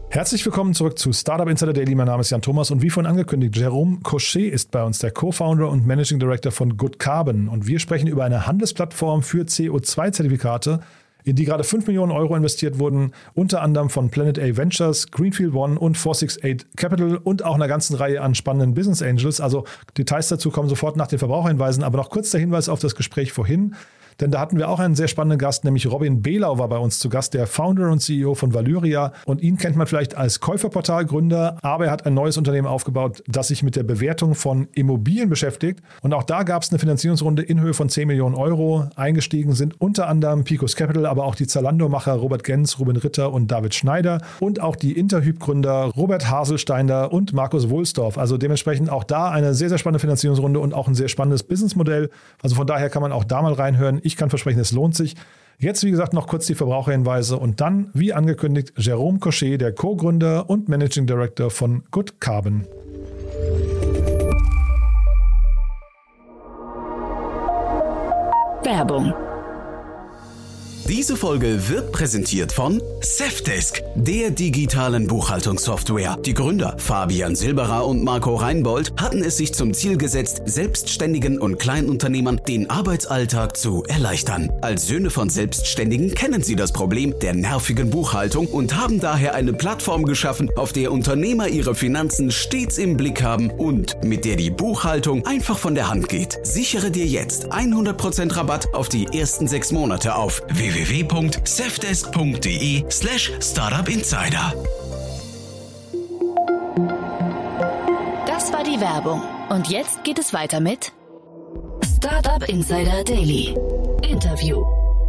Herzlich willkommen zurück zu Startup Insider Daily. Mein Name ist Jan Thomas und wie vorhin angekündigt, Jérôme Cochet ist bei uns, der Co-Founder und Managing Director von Good Carbon. Und wir sprechen über eine Handelsplattform für CO2-Zertifikate, in die gerade 5 Millionen Euro investiert wurden, unter anderem von Planet A Ventures, Greenfield One und 468 Capital und auch einer ganzen Reihe an spannenden Business Angels. Also Details dazu kommen sofort nach den Verbraucherhinweisen, aber noch kurz der Hinweis auf das Gespräch vorhin. Denn da hatten wir auch einen sehr spannenden Gast, nämlich Robin Behlau war bei uns zu Gast, der Founder und CEO von Valyria. Und ihn kennt man vielleicht als Käuferportalgründer, aber er hat ein neues Unternehmen aufgebaut, das sich mit der Bewertung von Immobilien beschäftigt. Und auch da gab es eine Finanzierungsrunde in Höhe von 10 Millionen Euro. Eingestiegen sind unter anderem Picos Capital, aber auch die Zalando-Macher Robert Gens, Ruben Ritter und David Schneider und auch die Interhyp-Gründer Robert Haselsteiner und Markus Wohlsdorf. Also dementsprechend auch da eine sehr, sehr spannende Finanzierungsrunde und auch ein sehr spannendes Businessmodell. Also von daher kann man auch da mal reinhören. Ich kann versprechen, es lohnt sich. Jetzt, wie gesagt, noch kurz die Verbraucherhinweise und dann, wie angekündigt, Jérôme Cochet, der Co-Gründer und Managing Director von Good Carbon. Werbung. Diese Folge wird präsentiert von Safdesk, der digitalen Buchhaltungssoftware. Die Gründer Fabian Silberer und Marco Reinbold hatten es sich zum Ziel gesetzt, Selbstständigen und Kleinunternehmern den Arbeitsalltag zu erleichtern. Als Söhne von Selbstständigen kennen sie das Problem der nervigen Buchhaltung und haben daher eine Plattform geschaffen, auf der Unternehmer ihre Finanzen stets im Blick haben und mit der die Buchhaltung einfach von der Hand geht. Sichere dir jetzt 100% Rabatt auf die ersten 6 Monate auf www.safdesk.de/startupinsider. Das war die Werbung. Und jetzt geht es weiter mit Startup Insider Daily. Interview.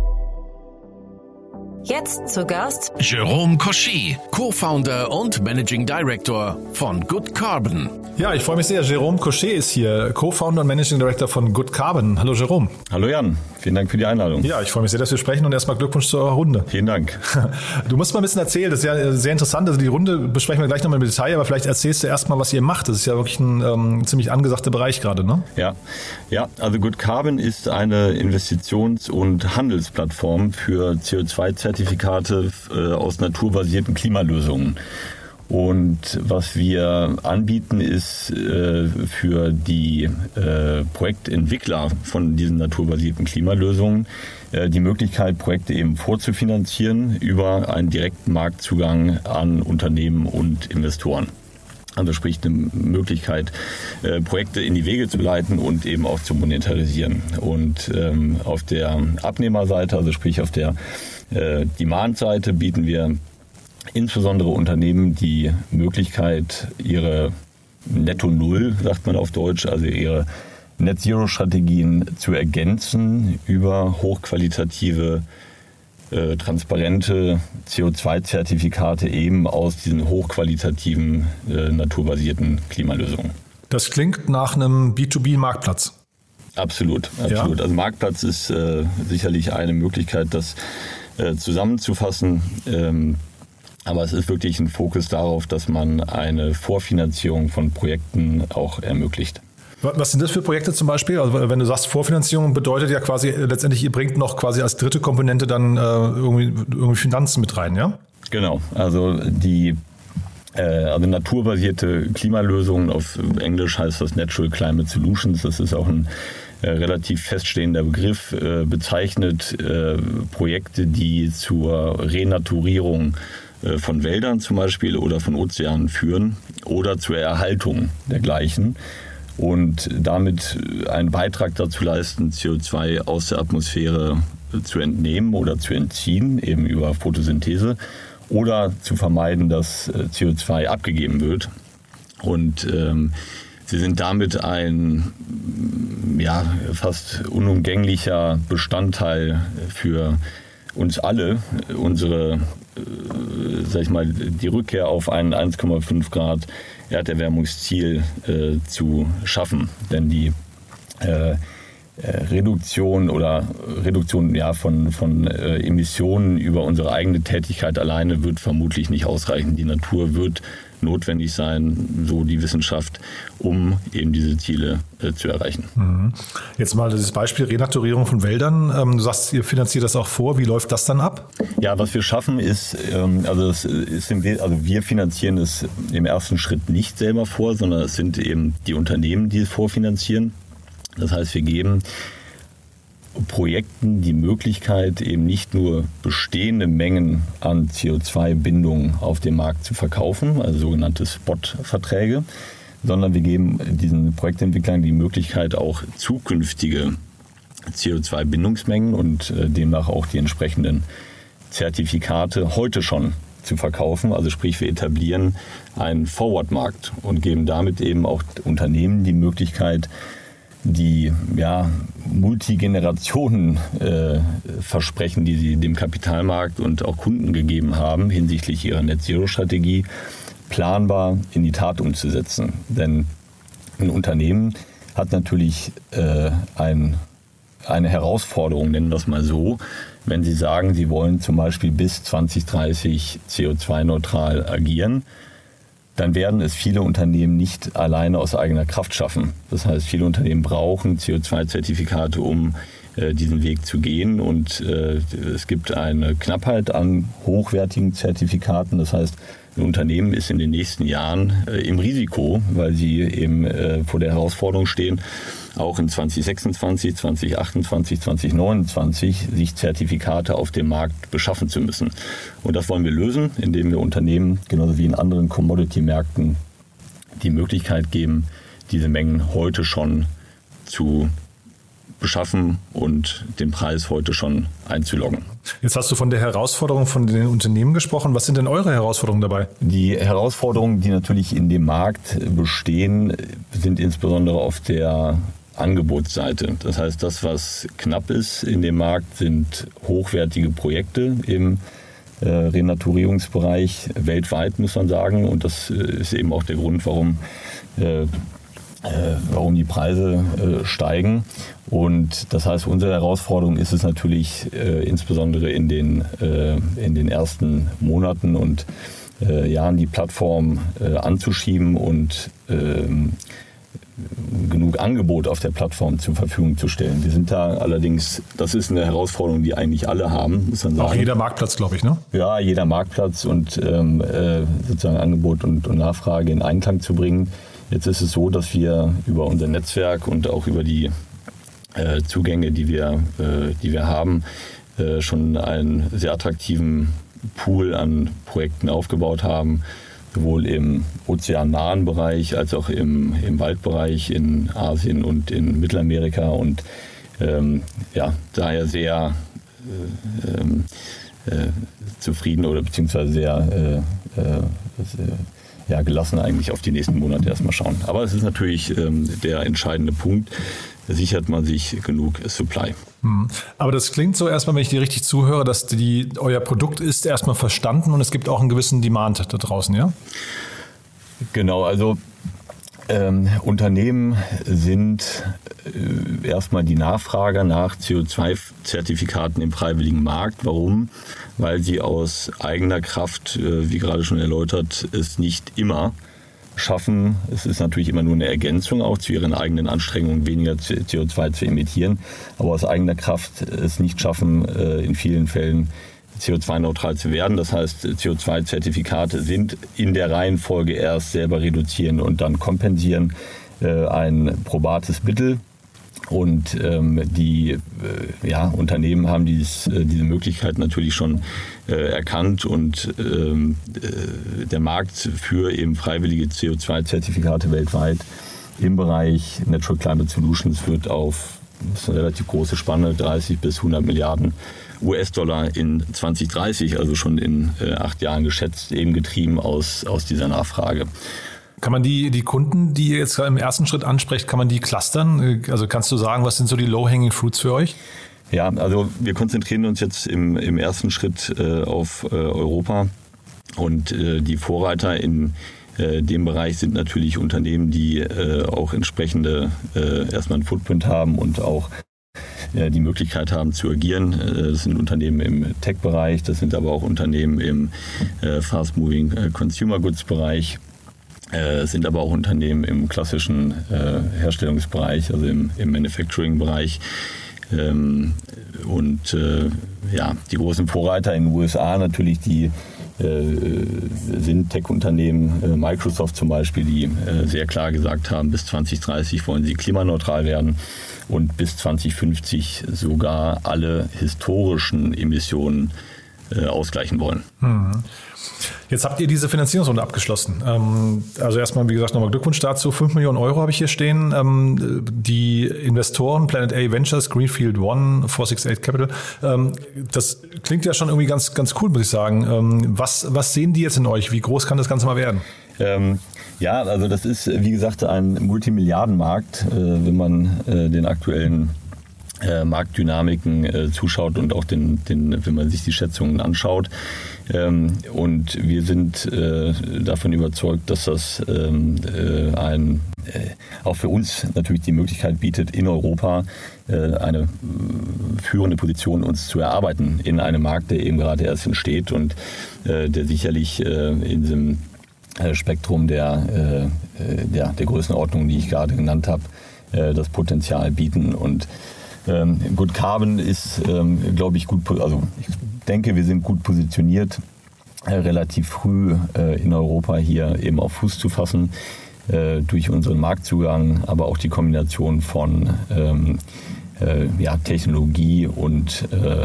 Jetzt zu Gast Jérôme Cochet, Co-Founder und Managing Director von Good Carbon. Ja, ich freue mich sehr. Jérôme Cochet ist hier, Co-Founder und Managing Director von Good Carbon. Hallo Jérôme. Hallo Jan, vielen Dank für die Einladung. Ja, ich freue mich sehr, dass wir sprechen und erstmal Glückwunsch zu eurer Runde. Vielen Dank. Du musst mal ein bisschen erzählen, das ist ja sehr interessant. Also die Runde besprechen wir gleich nochmal im Detail, aber vielleicht erzählst du erstmal, was ihr macht. Das ist ja wirklich ein ziemlich angesagter Bereich gerade, ne? Ja, also Good Carbon ist eine Investitions- und Handelsplattform für CO2-Zertifikate aus naturbasierten Klimalösungen. Und was wir anbieten, ist für die Projektentwickler von diesen naturbasierten Klimalösungen die Möglichkeit, Projekte eben vorzufinanzieren über einen direkten Marktzugang an Unternehmen und Investoren. Also sprich eine Möglichkeit, Projekte in die Wege zu leiten und eben auch zu monetarisieren. Und auf der Abnehmerseite, also sprich auf der Demand-Seite, bieten wir insbesondere Unternehmen die Möglichkeit, ihre Netto Null, sagt man auf Deutsch, also ihre Net-Zero-Strategien zu ergänzen über hochqualitative, transparente CO2-Zertifikate eben aus diesen hochqualitativen, naturbasierten Klimalösungen. Das klingt nach einem B2B-Marktplatz. Absolut. Ja. Also Marktplatz ist sicherlich eine Möglichkeit, das zusammenzufassen. Aber es ist wirklich ein Fokus darauf, dass man eine Vorfinanzierung von Projekten auch ermöglicht. Was sind das für Projekte zum Beispiel? Also wenn du sagst Vorfinanzierung, bedeutet ja quasi letztendlich, ihr bringt noch quasi als dritte Komponente dann irgendwie Finanzen mit rein, ja? Genau, also naturbasierte Klimalösungen, auf Englisch heißt das Natural Climate Solutions, das ist auch ein relativ feststehender Begriff, bezeichnet Projekte, die zur Renaturierung von Wäldern zum Beispiel oder von Ozeanen führen oder zur Erhaltung dergleichen und damit einen Beitrag dazu leisten, CO2 aus der Atmosphäre zu entnehmen oder zu entziehen, eben über Photosynthese, oder zu vermeiden, dass CO2 abgegeben wird. Und sie sind damit ein fast unumgänglicher Bestandteil für uns alle, die Rückkehr auf ein 1,5 Grad Erderwärmungsziel zu schaffen. Denn die Reduktion von Emissionen über unsere eigene Tätigkeit alleine wird vermutlich nicht ausreichen. Die Natur wird notwendig sein, so die Wissenschaft, um eben diese Ziele zu erreichen. Jetzt mal das Beispiel Renaturierung von Wäldern. Du sagst, ihr finanziert das auch vor. Wie läuft das dann ab? Ja, was wir schaffen ist, wir finanzieren es im ersten Schritt nicht selber vor, sondern es sind eben die Unternehmen, die es vorfinanzieren. Das heißt, wir geben Projekten die Möglichkeit, eben nicht nur bestehende Mengen an CO2-Bindung auf dem Markt zu verkaufen, also sogenannte Spot-Verträge, sondern wir geben diesen Projektentwicklern die Möglichkeit, auch zukünftige CO2-Bindungsmengen und demnach auch die entsprechenden Zertifikate heute schon zu verkaufen. Also sprich, wir etablieren einen Forward-Markt und geben damit eben auch Unternehmen die Möglichkeit, die Multigenerationen-Versprechen, die sie dem Kapitalmarkt und auch Kunden gegeben haben, hinsichtlich ihrer Net-Zero-Strategie, planbar in die Tat umzusetzen. Denn ein Unternehmen hat natürlich eine Herausforderung, nennen wir es mal so, wenn sie sagen, sie wollen zum Beispiel bis 2030 CO2-neutral agieren, dann werden es viele Unternehmen nicht alleine aus eigener Kraft schaffen. Das heißt, viele Unternehmen brauchen CO2-Zertifikate, um diesen Weg zu gehen. Und es gibt eine Knappheit an hochwertigen Zertifikaten. Das heißt, ein Unternehmen ist in den nächsten Jahren im Risiko, weil sie eben vor der Herausforderung stehen, auch in 2026, 2028, 2029 sich Zertifikate auf dem Markt beschaffen zu müssen. Und das wollen wir lösen, indem wir Unternehmen, genauso wie in anderen Commodity-Märkten, die Möglichkeit geben, diese Mengen heute schon zu beschaffen und den Preis heute schon einzuloggen. Jetzt hast du von der Herausforderung von den Unternehmen gesprochen. Was sind denn eure Herausforderungen dabei? Die Herausforderungen, die natürlich in dem Markt bestehen, sind insbesondere auf der Angebotsseite. Das heißt, das, was knapp ist in dem Markt, sind hochwertige Projekte im Renaturierungsbereich weltweit, muss man sagen. Und das ist eben auch der Grund, warum die Preise steigen. Und das heißt, unsere Herausforderung ist es natürlich insbesondere in den ersten Monaten und Jahren die Plattform anzuschieben und genug Angebot auf der Plattform zur Verfügung zu stellen. Wir sind da allerdings, das ist eine Herausforderung, die eigentlich alle haben, muss man sagen. Auch jeder Marktplatz, glaube ich, ne? Ja, jeder Marktplatz und sozusagen Angebot und Nachfrage in Einklang zu bringen. Jetzt ist es so, dass wir über unser Netzwerk und auch über die Zugänge, die wir haben, schon einen sehr attraktiven Pool an Projekten aufgebaut haben, sowohl im ozeannahen Bereich als auch im Waldbereich in Asien und in Mittelamerika und daher sehr zufrieden oder beziehungsweise sehr gelassen eigentlich auf die nächsten Monate erstmal schauen. Aber es ist natürlich der entscheidende Punkt, sichert man sich genug Supply. Aber das klingt so erstmal, wenn ich dir richtig zuhöre, dass euer Produkt ist erstmal verstanden und es gibt auch einen gewissen Demand da draußen, ja? Genau, also Unternehmen sind erstmal die Nachfrager nach CO2-Zertifikaten im freiwilligen Markt. Warum? Weil sie aus eigener Kraft, wie gerade schon erläutert, es nicht immer schaffen. Es ist natürlich immer nur eine Ergänzung auch zu ihren eigenen Anstrengungen, weniger CO2 zu emittieren, aber aus eigener Kraft es nicht schaffen, in vielen Fällen CO2-neutral zu werden. Das heißt, CO2-Zertifikate sind in der Reihenfolge erst selber reduzieren und dann kompensieren ein probates Mittel. Und die Unternehmen haben diese Möglichkeit natürlich schon erkannt und der Markt für eben freiwillige CO2-Zertifikate weltweit im Bereich Natural Climate Solutions wird auf, das ist eine relativ große Spanne, 30 bis 100 Milliarden US-Dollar in 2030, also schon in 8 Jahren geschätzt, eben getrieben aus dieser Nachfrage. Kann man die Kunden, die ihr jetzt im ersten Schritt ansprecht, kann man die clustern? Also kannst du sagen, was sind so die Low-Hanging Fruits für euch? Ja, also wir konzentrieren uns jetzt im ersten Schritt auf Europa und die Vorreiter in dem Bereich sind natürlich Unternehmen, die auch entsprechende erstmal einen Footprint haben und auch die Möglichkeit haben zu agieren. Das sind Unternehmen im Tech-Bereich, das sind aber auch Unternehmen im Fast-Moving Consumer Goods-Bereich, sind aber auch Unternehmen im klassischen Herstellungsbereich, also im Manufacturing-Bereich. Die großen Vorreiter in den USA natürlich, die sind Tech-Unternehmen, Microsoft zum Beispiel, die sehr klar gesagt haben, bis 2030 wollen sie klimaneutral werden und bis 2050 sogar alle historischen Emissionen ausgleichen wollen. Jetzt habt ihr diese Finanzierungsrunde abgeschlossen. Also erstmal, wie gesagt, nochmal Glückwunsch dazu. 5 Millionen Euro habe ich hier stehen. Die Investoren, Planet A Ventures, Greenfield One, 468 Capital, das klingt ja schon irgendwie ganz, ganz cool, muss ich sagen. Was sehen die jetzt in euch? Wie groß kann das Ganze mal werden? Also das ist, wie gesagt, ein Multimilliardenmarkt, wenn man den aktuellen Marktdynamiken zuschaut und auch wenn man sich die Schätzungen anschaut. Und wir sind davon überzeugt, dass das auch für uns natürlich die Möglichkeit bietet, in Europa eine führende Position uns zu erarbeiten in einem Markt, der eben gerade erst entsteht und der sicherlich in diesem Spektrum der Größenordnung, die ich gerade genannt habe, das Potenzial bieten. Und Good Carbon ist, glaube ich, gut, also ich denke, wir sind gut positioniert, relativ früh in Europa hier eben auf Fuß zu fassen, durch unseren Marktzugang, aber auch die Kombination von Technologie und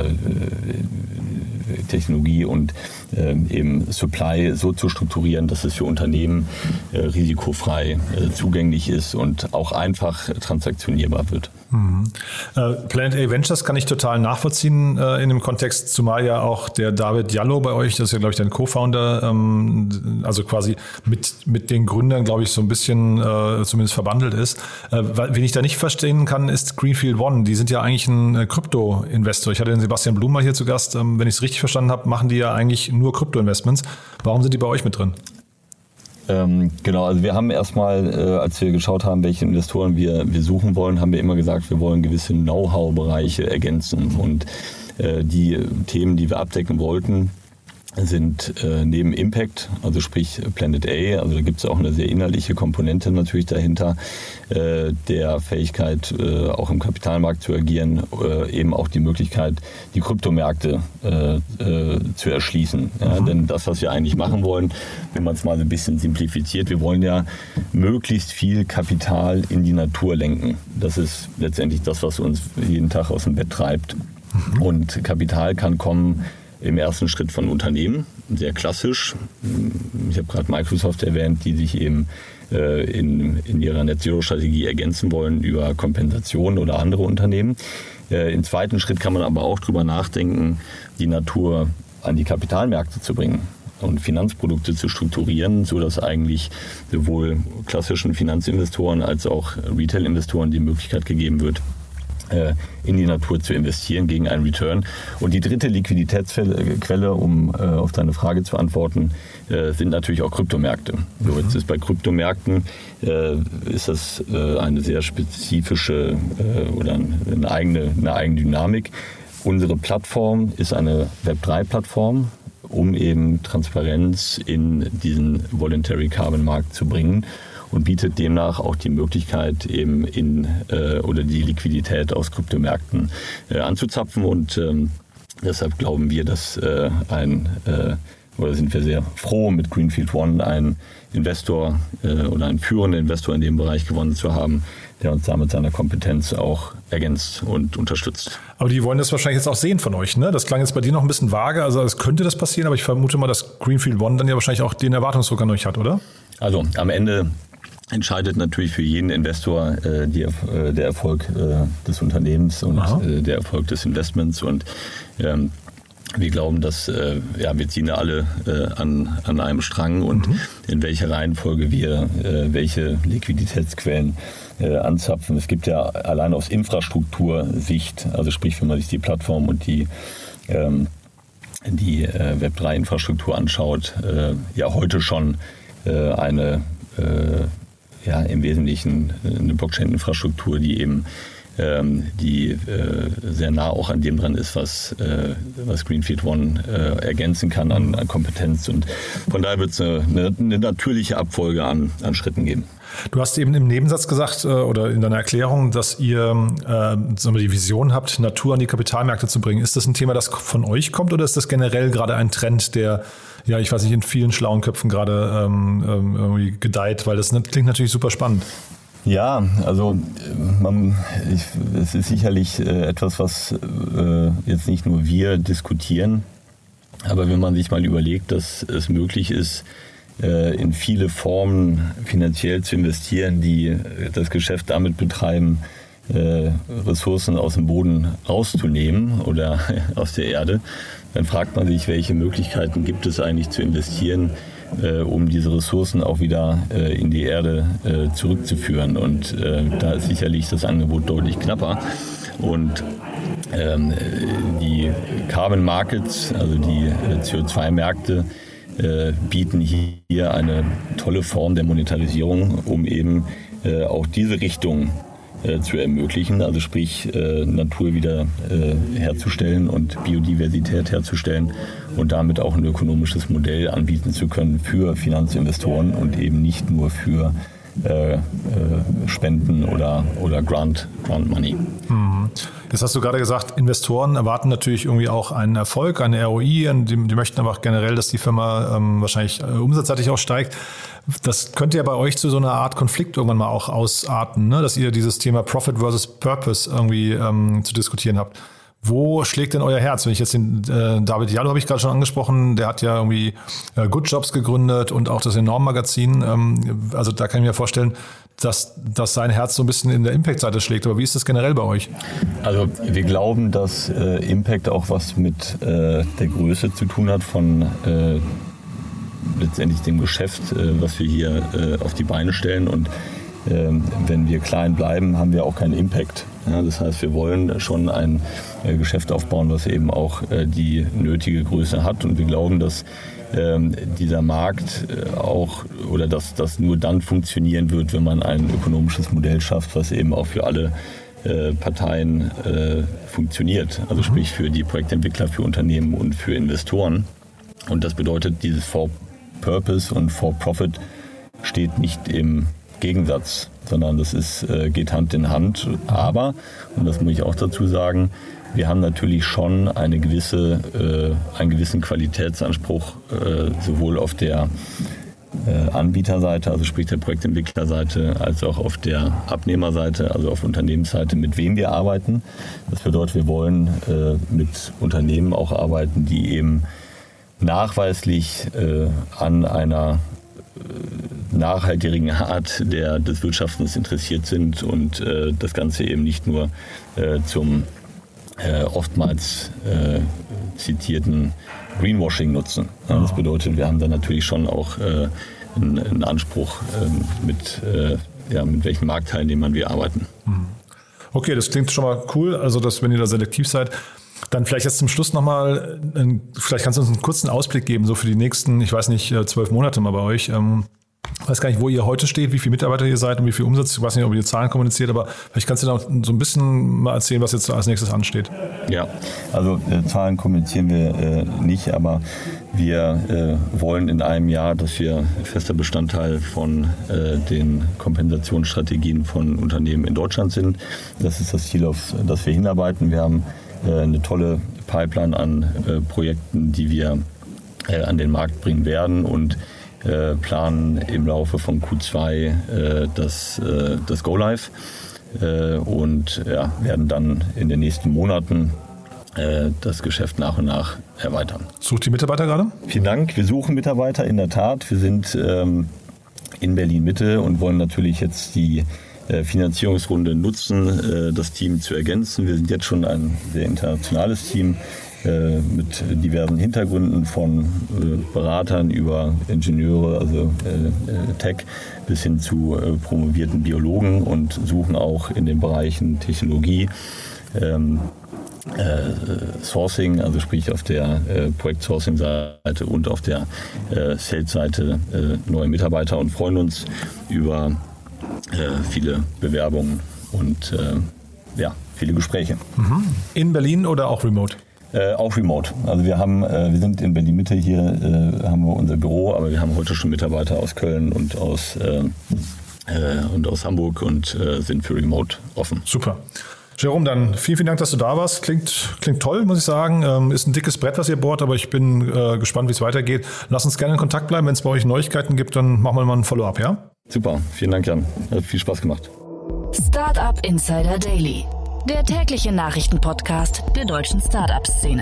eben Supply so zu strukturieren, dass es für Unternehmen risikofrei zugänglich ist und auch einfach transaktionierbar wird. Planet A Ventures kann ich total nachvollziehen in dem Kontext, zumal ja auch der David Jallow bei euch, das ist ja, glaube ich, dein Co-Founder, also quasi mit den Gründern, glaube ich, so ein bisschen zumindest verbandelt ist. Wen ich da nicht verstehen kann, ist Greenfield One. Die sind ja eigentlich ein Krypto-Investor. Ich hatte den Sebastian Blum mal hier zu Gast. Wenn ich es richtig verstanden habe, machen die ja eigentlich nur Krypto-Investments. Warum sind die bei euch mit drin? Genau, also wir haben erstmal, als wir geschaut haben, welche Investoren wir suchen wollen, haben wir immer gesagt, wir wollen gewisse Know-how-Bereiche ergänzen. Und die Themen, die wir abdecken wollten, sind neben Impact, also sprich Planet A, also da gibt es auch eine sehr inhaltliche Komponente natürlich dahinter, der Fähigkeit, auch im Kapitalmarkt zu agieren, eben auch die Möglichkeit, die Kryptomärkte zu erschließen. Ja, denn das, was wir eigentlich machen wollen, wenn man es mal so ein bisschen simplifiziert, wir wollen ja möglichst viel Kapital in die Natur lenken. Das ist letztendlich das, was uns jeden Tag aus dem Bett treibt. Und Kapital kann kommen im ersten Schritt von Unternehmen, sehr klassisch. Ich habe gerade Microsoft erwähnt, die sich eben in ihrer Net-Zero-Strategie ergänzen wollen über Kompensation oder andere Unternehmen. Im zweiten Schritt kann man aber auch drüber nachdenken, die Natur an die Kapitalmärkte zu bringen und Finanzprodukte zu strukturieren, sodass eigentlich sowohl klassischen Finanzinvestoren als auch Retail-Investoren die Möglichkeit gegeben wird, in die Natur zu investieren gegen einen Return. Und die dritte Liquiditätsquelle, um auf deine Frage zu antworten, sind natürlich auch Kryptomärkte. So, jetzt ist bei Kryptomärkten ist das eine sehr spezifische oder eine eigene Dynamik. Unsere Plattform ist eine Web3-Plattform, um eben Transparenz in diesen Voluntary Carbon Markt zu bringen. Und bietet demnach auch die Möglichkeit, eben oder die Liquidität aus Kryptomärkten anzuzapfen. Und deshalb glauben wir, dass oder sind wir sehr froh, mit Greenfield One einen Investor oder einen führenden Investor in dem Bereich gewonnen zu haben, der uns damit seiner Kompetenz auch ergänzt und unterstützt. Aber die wollen das wahrscheinlich jetzt auch sehen von euch, ne? Das klang jetzt bei dir noch ein bisschen vage, also es könnte das passieren, aber ich vermute mal, dass Greenfield One dann ja wahrscheinlich auch den Erwartungsdruck an euch hat, oder? Also am Ende entscheidet natürlich für jeden Investor der Erfolg des Unternehmens und der Erfolg des Investments. Und wir glauben, dass wir ziehen alle an einem Strang und in welcher Reihenfolge wir welche Liquiditätsquellen anzapfen. Es gibt ja allein aus Infrastruktursicht, also sprich, wenn man sich die Plattform und die Web3-Infrastruktur anschaut, ja heute schon im Wesentlichen eine Blockchain-Infrastruktur, die eben sehr nah auch an dem dran ist, was Greenfield One ergänzen kann an Kompetenz. Und von daher wird es eine natürliche Abfolge an Schritten geben. Du hast eben im Nebensatz gesagt oder in deiner Erklärung, dass ihr die Vision habt, Natur an die Kapitalmärkte zu bringen. Ist das ein Thema, das von euch kommt oder ist das generell gerade ein Trend, der, in vielen schlauen Köpfen gerade irgendwie gedeiht? Weil das klingt natürlich super spannend. Ja, also es ist sicherlich etwas, was jetzt nicht nur wir diskutieren, aber wenn man sich mal überlegt, dass es möglich ist, in viele Formen finanziell zu investieren, die das Geschäft damit betreiben, Ressourcen aus dem Boden rauszunehmen oder aus der Erde, dann fragt man sich, welche Möglichkeiten gibt es eigentlich zu investieren, um diese Ressourcen auch wieder in die Erde zurückzuführen. Und da ist sicherlich das Angebot deutlich knapper. Und die Carbon Markets, also die CO2-Märkte, bieten hier eine tolle Form der Monetarisierung, um eben auch diese Richtung zu ermöglichen, also sprich Natur wieder herzustellen und Biodiversität herzustellen und damit auch ein ökonomisches Modell anbieten zu können für Finanzinvestoren und eben nicht nur für Spenden oder Grant Money. Jetzt hast du gerade gesagt, Investoren erwarten natürlich irgendwie auch einen Erfolg, eine ROI, die möchten aber auch generell, dass die Firma wahrscheinlich umsatzseitig auch steigt. Das könnte ja bei euch zu so einer Art Konflikt irgendwann mal auch ausarten, ne? Dass ihr dieses Thema Profit versus Purpose irgendwie zu diskutieren habt. Wo schlägt denn euer Herz? Wenn ich jetzt den David Jallow habe ich gerade schon angesprochen, der hat ja irgendwie Good Jobs gegründet und auch das Enorm-Magazin. Also da kann ich mir vorstellen, dass sein Herz so ein bisschen in der Impact-Seite schlägt. Aber wie ist das generell bei euch? Also wir glauben, dass Impact auch was mit der Größe zu tun hat von letztendlich dem Geschäft, was wir hier auf die Beine stellen. Und wenn wir klein bleiben, haben wir auch keinen Impact. Ja, das heißt, wir wollen schon ein Geschäft aufbauen, was eben auch die nötige Größe hat. Und wir glauben, dass dieser Markt auch oder dass das nur dann funktionieren wird, wenn man ein ökonomisches Modell schafft, was eben auch für alle Parteien funktioniert. Also sprich für die Projektentwickler, für Unternehmen und für Investoren. Und das bedeutet, dieses For Purpose und For Profit steht nicht im Gegensatz, sondern das geht Hand in Hand. Aber, und das muss ich auch dazu sagen, wir haben natürlich schon einen gewissen Qualitätsanspruch, sowohl auf der Anbieterseite, also sprich der Projektentwicklerseite, als auch auf der Abnehmerseite, also auf Unternehmensseite, mit wem wir arbeiten. Das bedeutet, wir wollen mit Unternehmen auch arbeiten, die eben nachweislich an einer nachhaltigen Art des Wirtschaftens interessiert sind und das Ganze eben nicht nur zum oftmals zitierten Greenwashing nutzen. Ja, das bedeutet, wir haben dann natürlich schon auch einen Anspruch, mit welchen Marktteilnehmern wir arbeiten. Okay, das klingt schon mal cool, also dass, wenn ihr da selektiv seid. Dann vielleicht jetzt zum Schluss nochmal, vielleicht kannst du uns einen kurzen Ausblick geben, so für die nächsten, 12 Monate mal bei euch. Ich weiß gar nicht, wo ihr heute steht, wie viele Mitarbeiter ihr seid und wie viel Umsatz. Ich weiß nicht, ob ihr die Zahlen kommuniziert, aber vielleicht kannst du da so ein bisschen mal erzählen, was jetzt als nächstes ansteht. Ja, also Zahlen kommunizieren wir nicht, aber wir wollen in einem Jahr, dass wir fester Bestandteil von den Kompensationsstrategien von Unternehmen in Deutschland sind. Das ist das Ziel, auf das wir hinarbeiten. Wir haben eine tolle Pipeline an Projekten, die wir an den Markt bringen werden und planen im Laufe von Q2 das Go-Live und werden dann in den nächsten Monaten das Geschäft nach und nach erweitern. Sucht die Mitarbeiter gerade? Vielen Dank. Wir suchen Mitarbeiter, in der Tat. Wir sind in Berlin-Mitte und wollen natürlich jetzt die Finanzierungsrunde nutzen, das Team zu ergänzen. Wir sind jetzt schon ein sehr internationales Team mit diversen Hintergründen von Beratern über Ingenieure, also Tech, bis hin zu promovierten Biologen und suchen auch in den Bereichen Technologie Sourcing, also sprich auf der Projekt-Sourcing-Seite und auf der Sales-Seite neue Mitarbeiter und freuen uns über viele Bewerbungen und viele Gespräche. In Berlin oder auch remote? Auch remote. Also wir sind in Berlin-Mitte hier, haben wir unser Büro, aber wir haben heute schon Mitarbeiter aus Köln und aus Hamburg und sind für remote offen. Super. Jerome, dann vielen Dank, dass du da warst. Klingt toll, muss ich sagen. Ist ein dickes Brett, was ihr bohrt, aber ich bin gespannt, wie es weitergeht. Lass uns gerne in Kontakt bleiben. Wenn es bei euch Neuigkeiten gibt, dann machen wir mal ein Follow-up, ja? Super, vielen Dank, Jan. Hat viel Spaß gemacht. Startup Insider Daily, der tägliche Nachrichtenpodcast der deutschen Startup-Szene.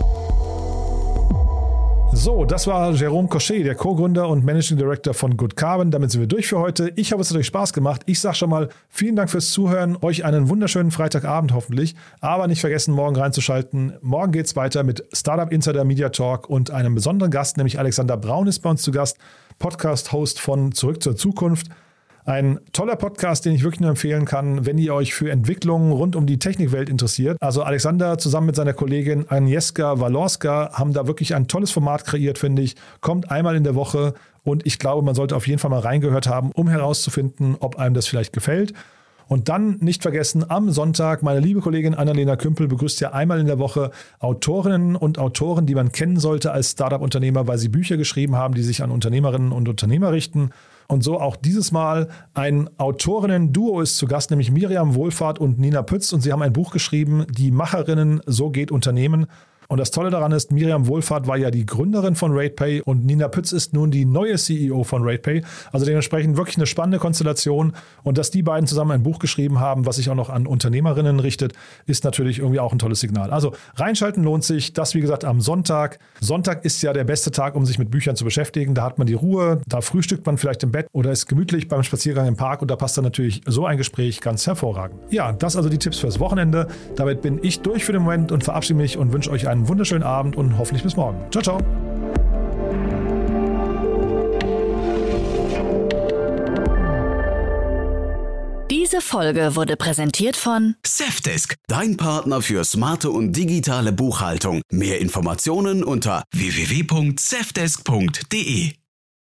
So, das war Jerome Cochet, der Co-Gründer und Managing Director von Good Carbon. Damit sind wir durch für heute. Ich hoffe, es hat euch Spaß gemacht. Ich sage schon mal vielen Dank fürs Zuhören. Euch einen wunderschönen Freitagabend hoffentlich. Aber nicht vergessen, morgen reinzuschalten. Morgen geht es weiter mit Startup Insider Media Talk und einem besonderen Gast, nämlich Alexander Braun ist bei uns zu Gast, Podcast-Host von Zurück zur Zukunft. Ein toller Podcast, den ich wirklich nur empfehlen kann, wenn ihr euch für Entwicklungen rund um die Technikwelt interessiert. Also Alexander zusammen mit seiner Kollegin Agnieszka Walorska haben da wirklich ein tolles Format kreiert, finde ich. Kommt einmal in der Woche und ich glaube, man sollte auf jeden Fall mal reingehört haben, um herauszufinden, ob einem das vielleicht gefällt. Und dann nicht vergessen, am Sonntag, meine liebe Kollegin Annalena Kümpel begrüßt ja einmal in der Woche Autorinnen und Autoren, die man kennen sollte als Startup-Unternehmer, weil sie Bücher geschrieben haben, die sich an Unternehmerinnen und Unternehmer richten. Und so auch dieses Mal ein Autorinnen-Duo ist zu Gast, nämlich Miriam Wohlfahrt und Nina Pütz. Und sie haben ein Buch geschrieben, Die Macherinnen, so geht Unternehmen. Und das Tolle daran ist, Miriam Wohlfahrt war ja die Gründerin von RatePay und Nina Pütz ist nun die neue CEO von RatePay. Also dementsprechend wirklich eine spannende Konstellation. Und dass die beiden zusammen ein Buch geschrieben haben, was sich auch noch an Unternehmerinnen richtet, ist natürlich irgendwie auch ein tolles Signal. Also reinschalten lohnt sich. Das, wie gesagt, am Sonntag. Sonntag ist ja der beste Tag, um sich mit Büchern zu beschäftigen. Da hat man die Ruhe, da frühstückt man vielleicht im Bett oder ist gemütlich beim Spaziergang im Park und da passt dann natürlich so ein Gespräch ganz hervorragend. Ja, das also die Tipps fürs Wochenende. Damit bin ich durch für den Moment und verabschiede mich und wünsche euch einen wunderschönen Abend und hoffentlich bis morgen. Ciao, ciao. Diese Folge wurde präsentiert von Safdesk, dein Partner für smarte und digitale Buchhaltung. Mehr Informationen unter www.safdesk.de.